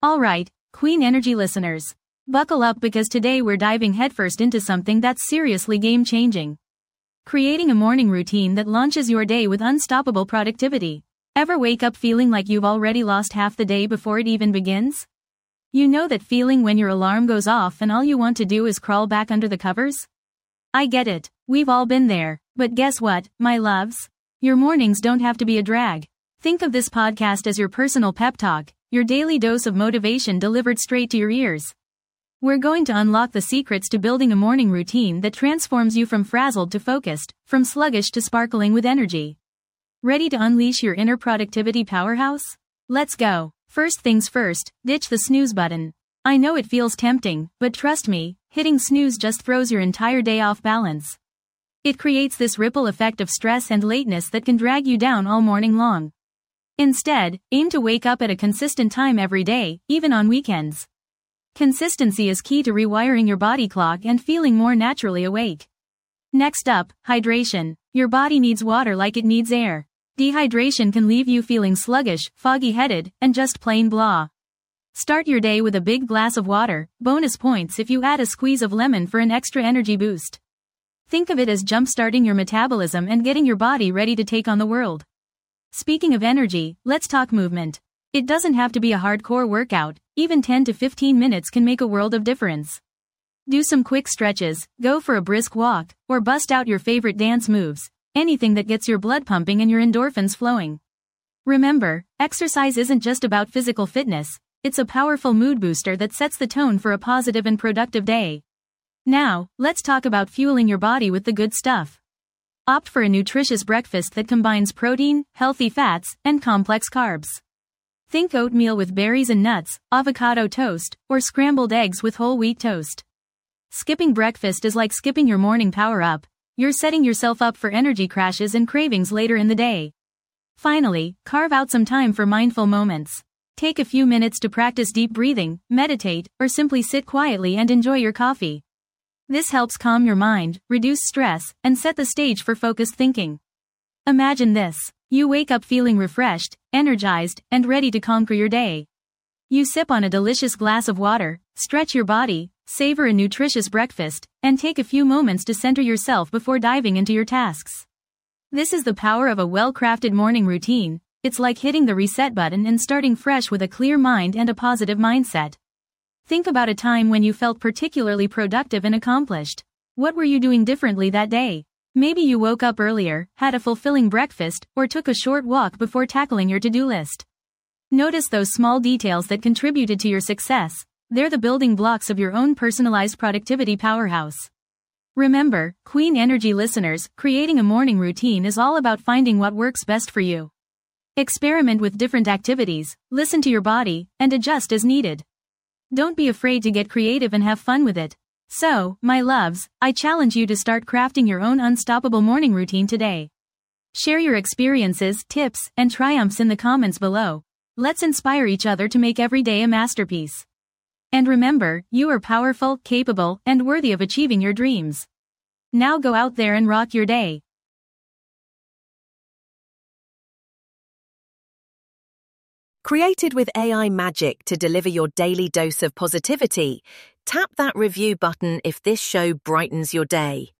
Alright, Queen Energy listeners. Buckle up because today we're diving headfirst into something that's seriously game-changing. Creating a morning routine that launches your day with unstoppable productivity. Ever wake up feeling like you've already lost half the day before it even begins? You know that feeling when your alarm goes off and all you want to do is crawl back under the covers? I get it, we've all been there, but guess what, my loves? Your mornings don't have to be a drag. Think of this podcast as your personal pep talk, your daily dose of motivation delivered straight to your ears. We're going to unlock the secrets to building a morning routine that transforms you from frazzled to focused, from sluggish to sparkling with energy. Ready to unleash your inner productivity powerhouse? Let's go. First things first, ditch the snooze button. I know it feels tempting, but trust me, hitting snooze just throws your entire day off balance. It creates this ripple effect of stress and lateness that can drag you down all morning long. Instead, aim to wake up at a consistent time every day, even on weekends. Consistency is key to rewiring your body clock and feeling more naturally awake. Next up, hydration. Your body needs water like it needs air. Dehydration can leave you feeling sluggish, foggy-headed, and just plain blah. Start your day with a big glass of water, bonus points if you add a squeeze of lemon for an extra energy boost. Think of it as jump-starting your metabolism and getting your body ready to take on the world. Speaking of energy, let's talk movement. It doesn't have to be a hardcore workout, even 10 to 15 minutes can make a world of difference. Do some quick stretches, go for a brisk walk, or bust out your favorite dance moves, anything that gets your blood pumping and your endorphins flowing. Remember, exercise isn't just about physical fitness, it's a powerful mood booster that sets the tone for a positive and productive day. Now, let's talk about fueling your body with the good stuff. Opt for a nutritious breakfast that combines protein, healthy fats, and complex carbs. Think oatmeal with berries and nuts, avocado toast, or scrambled eggs with whole wheat toast. Skipping breakfast is like skipping your morning power-up. You're setting yourself up for energy crashes and cravings later in the day. Finally, carve out some time for mindful moments. Take a few minutes to practice deep breathing, meditate, or simply sit quietly and enjoy your coffee. This helps calm your mind, reduce stress, and set the stage for focused thinking. Imagine this. You wake up feeling refreshed, energized, and ready to conquer your day. You sip on a delicious glass of water, stretch your body, savor a nutritious breakfast, and take a few moments to center yourself before diving into your tasks. This is the power of a well-crafted morning routine. It's like hitting the reset button and starting fresh with a clear mind and a positive mindset. Think about a time when you felt particularly productive and accomplished. What were you doing differently that day? Maybe you woke up earlier, had a fulfilling breakfast, or took a short walk before tackling your to-do list. Notice those small details that contributed to your success. They're the building blocks of your own personalized productivity powerhouse. Remember, Queen Energy listeners, creating a morning routine is all about finding what works best for you. Experiment with different activities, listen to your body, and adjust as needed. Don't be afraid to get creative and have fun with it. So, my loves, I challenge you to start crafting your own unstoppable morning routine today. Share your experiences, tips, and triumphs in the comments below. Let's inspire each other to make every day a masterpiece. And remember, you are powerful, capable, and worthy of achieving your dreams. Now go out there and rock your day. Created with AI magic to deliver your daily dose of positivity, tap that review button if this show brightens your day.